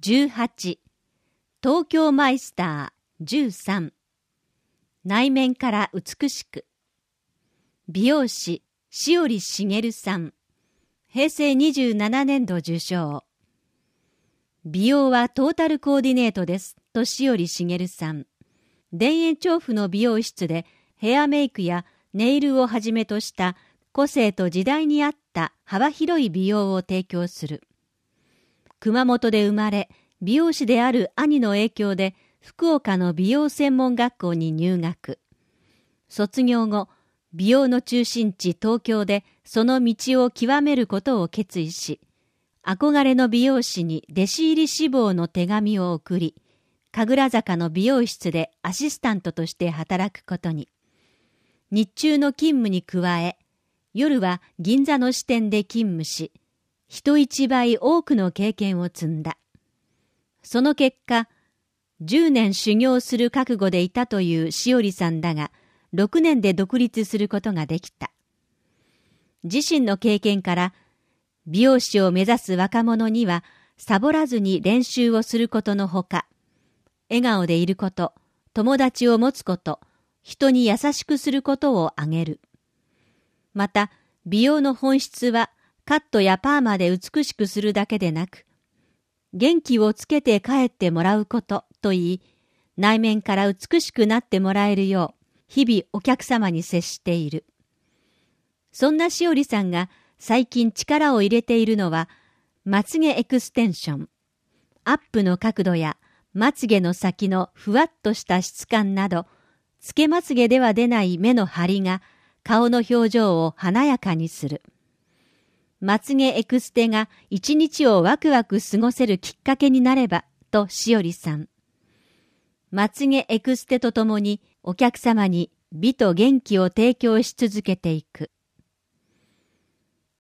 18、東京マイスター13、内面から美しく。美容師、塩利茂さん、平成27年度受賞。美容はトータルコーディネートですと塩利茂さん。田園調布の美容室でヘアメイクやネイルをはじめとした個性と時代に合った幅広い美容を提供する。熊本で生まれ、美容師である兄の影響で福岡の美容専門学校に入学。卒業後、美容の中心地東京でその道を極めることを決意し、憧れの美容師に弟子入り志望の手紙を送り、神楽坂の美容室でアシスタントとして働くことに。日中の勤務に加え、夜は銀座の支店で勤務し、人一倍多くの経験を積んだ。その結果、10年修行する覚悟でいたという塩利さんだが、6年で独立することができた。自身の経験から、美容師を目指す若者には、サボらずに練習をすることのほか、笑顔でいること、友達を持つこと、人に優しくすることを挙げる。また、美容の本質は、カットやパーマで美しくするだけでなく、元気をつけて帰ってもらうことといい、内面から美しくなってもらえるよう、日々お客様に接している。そんな塩利さんが最近力を入れているのは、まつげエクステンション。アップの角度やまつげの先のふわっとした質感など、つけまつげでは出ない目の張りが顔の表情を華やかにする。まつげエクステが一日をワクワク過ごせるきっかけになればと塩利さん。まつげエクステとともにお客様に美と元気を提供し続けていく。